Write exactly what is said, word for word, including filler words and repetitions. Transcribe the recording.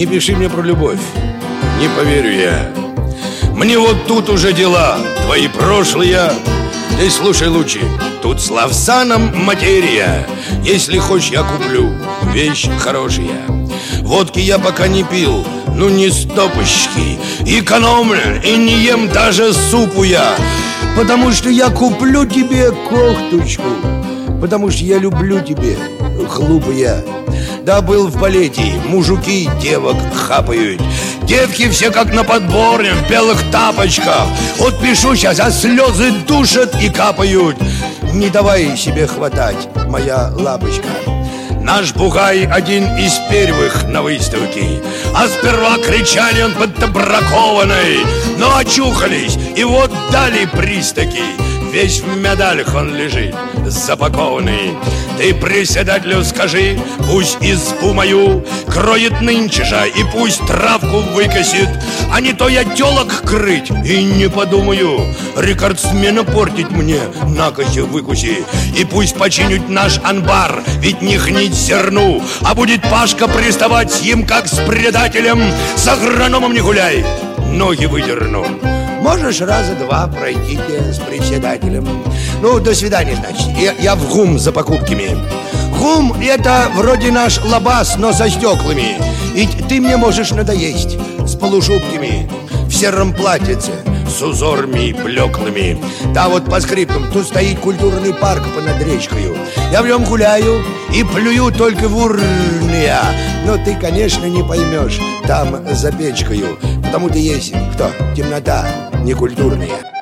Не пиши мне про любовь, не поверю я. Мне вот тут уже дела твои прошлые. Ты слушай лучше, тут с Лавсаном материя. Если хочешь, я куплю вещь хорошая. Водки я пока не пил, ну не стопочки. Экономлен и не ем даже супу я. Потому что я куплю тебе кофточку. Потому что я люблю тебя, глупая. Да, был в балете, мужики девок хапают. Девки все как на подборе, в белых тапочках. Вот пишу сейчас, а слезы душат и капают. Не давай себе хватать, моя лапочка. Наш бугай один из первых на выставке. А сперва кричали он подбракованный. Но очухались и вот дали пристаки. Весь в медалях он лежит, запакованный. Ты председателю скажи, пусть избу мою кроет нынче же, и пусть травку выкосит. А не то я телок крыть и не подумаю рекордсмена портить мне, накоси выкуси. И пусть починят наш анбар, ведь не гнить зерну. А будет Пашка приставать с ним, как с предателем. С агрономом не гуляй, ноги выдерну. Можешь раза два пройти с председателем. Ну, до свидания, значит. Я, я в ГУМ за покупками. ГУМ — это вроде наш лабаз, но со стеклами. Ведь ты мне можешь надоесть с полушубками, в сером платьице, с узорами блеклыми. Да, вот по скриптам, тут стоит культурный парк понад речкою. Я в нем гуляю и плюю только в урны. Но ты, конечно, не поймешь там за печкою, потому ты есть кто? Темнота некультурная.